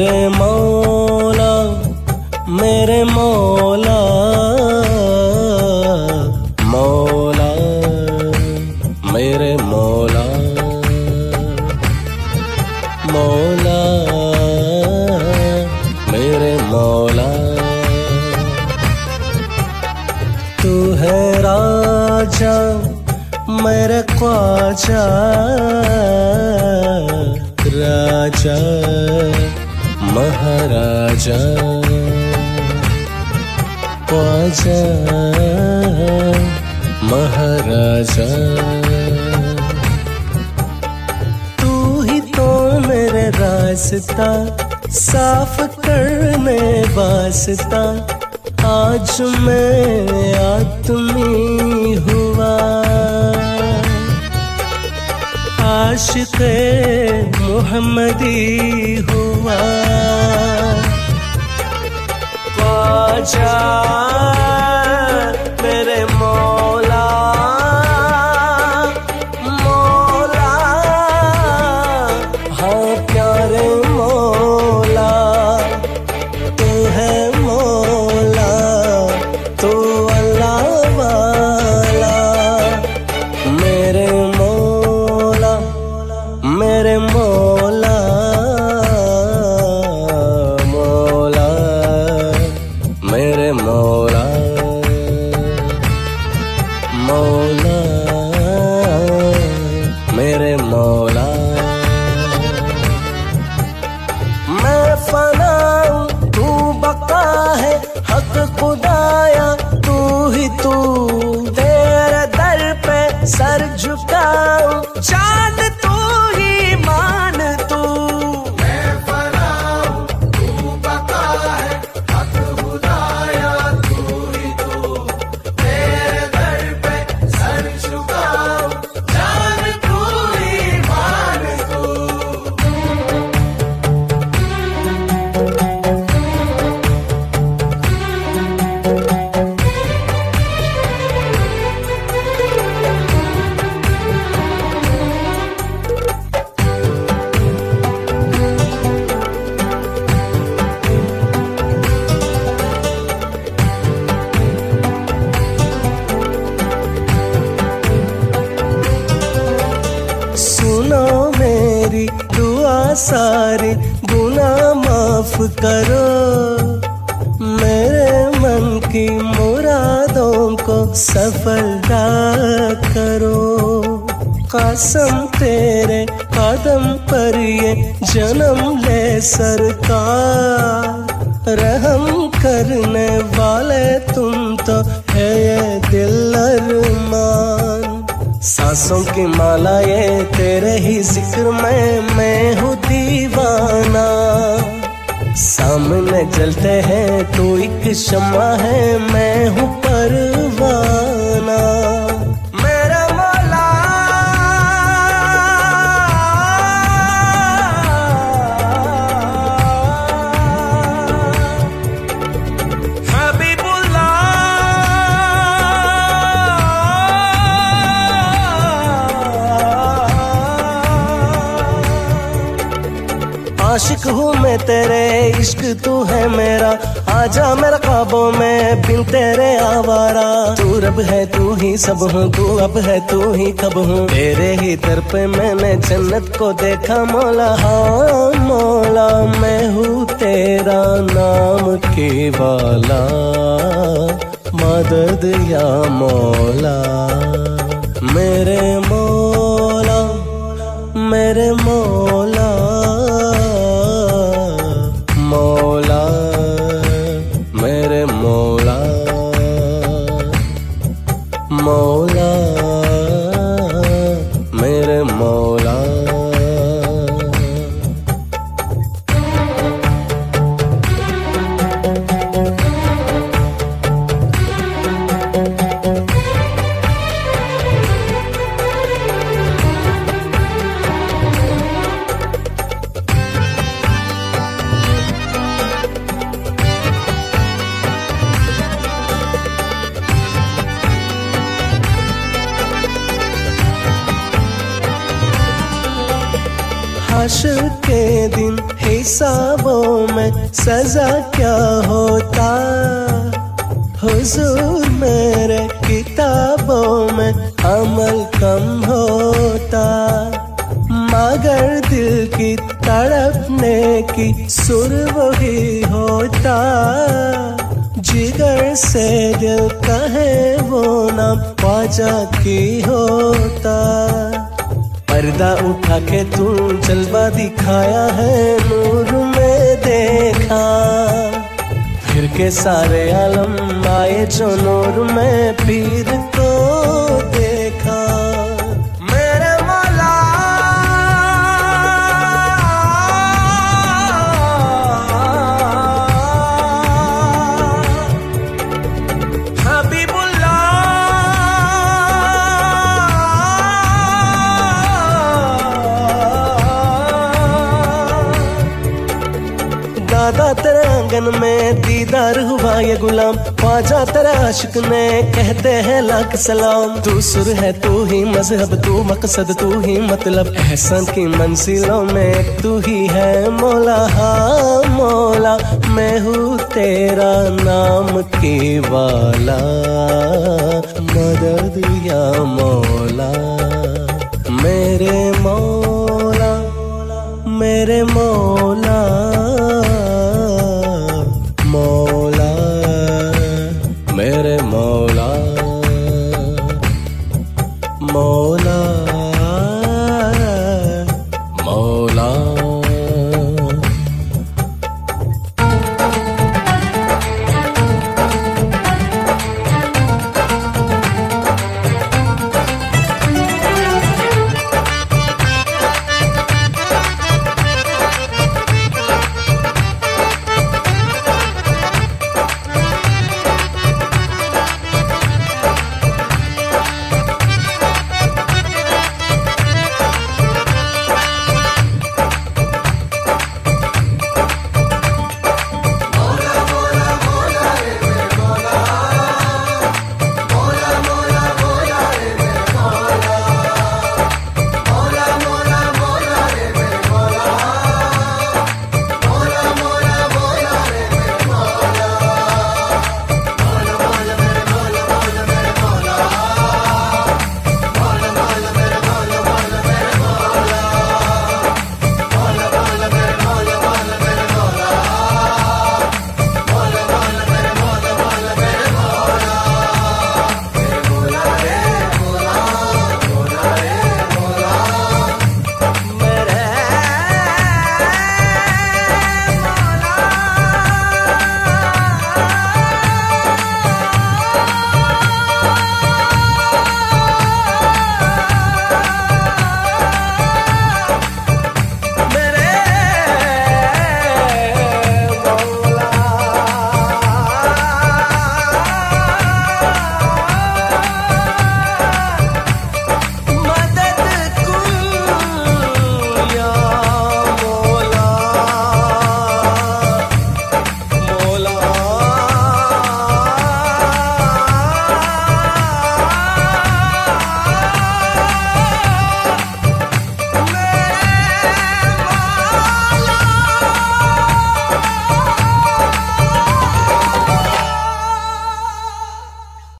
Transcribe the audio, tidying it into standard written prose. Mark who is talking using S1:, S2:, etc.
S1: मेरे मौला मेरे मौला मौला मेरे मौला मौला मेरे मौला। तू है राजा मेरे ख्वाजा राजा महाराजा ख्वाजा महाराजा। तू ही तो मेरे रास्ता साफ करने वास्ता आज मैं आदमी हुआ। आशिक़े मुहम्मदी हुआ। ख्वाजा मेरे मौला मौला हाँ प्यारे मौला। तू है मौला तू अल्लाह वाला। मेरे मौला मेरे मौला मौला मेरे मौला मौला मेरे मौला। मैं फना हूँ तू बका है हक खुदाया तू ही तू। तेरे दर पे सर झुकाऊं चांद तू ही मान तू। मैं फना हूँ तू बका है हक खुदाया तू ही तू। तेरे दर पे सर झुकाऊं चांद तू ही मान तू। सुनो मेरी दुआ सारी गुनाह माफ करो। मेरे मन की मुरादों को सफलता करो। कसम तेरे कदम पर ये जन्म ले सरकार। रहम करने वाले तुम तो है ये दिल अरमान। सांसों की माला ये तेरे ही जिक्र में मैं हूँ दीवाना। सामने जलते हैं तू एक शम्मा है मैं हूँ परवाना। मेरा मौला आशिक हूँ मैं तेरे इश्क तू है मेरा। आजा मेरा ख्वाबों में बिन तेरे आवारा। तू रब है तू ही सब हूँ तू अब है तू ही कब हूँ। तेरे ही दर पे मैंने जन्नत को देखा मौला। हाँ मौला मैं हूँ तेरा नाम के वाला। मदद या मौला मेरे मौला मेरे मौला मौला मेरे मौला मौला मेरे मौला। हाशर के दिन हिसाबों में सजा क्या होता, हुजूर मेरे किताबों में अमल कम होता, मगर दिल की तड़पने की सुर वही होता, जिगर से दिल कहे वो नाम ख्वाजा की होता। पर्दा उठा के तू जलवा दिखाया है, नूर में देखा, फिर के सारे आलम आए जो नूर में पीर को देखा। मेरे मौला दादा तेरे आंगन में दीदार हुआ ये गुलाम, ख्वाजा तेरा आशिक ने कहते हैं लाख सलाम। तू सुर है तू ही मजहब, तू मकसद तू ही मतलब, एहसान की मंजिलों में तू ही है मौला। हाँ मौला मैं हूँ तेरा नाम के वाला, मदद या मौला मेरे मौला, मेरे मौला।